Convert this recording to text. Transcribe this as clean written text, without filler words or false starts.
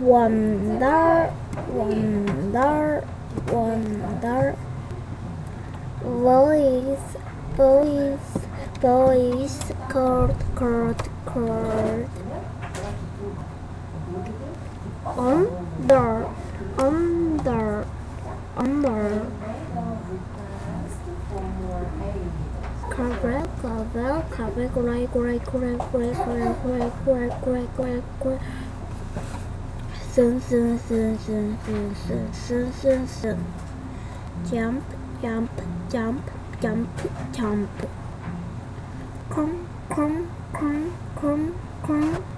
wonder, wonder, wonder. Voice, voice, voice, chord, chord, chord. Under, under, under. Carvel, carvel, carvel, correct, correct, correct, correct, correct, correct, correct, correct, correct, correct. Sun, sun, sun, sun, sun, sun, sun, sun, sun. Jump, jump, jump, jump, jump. Come, come, come, come, come.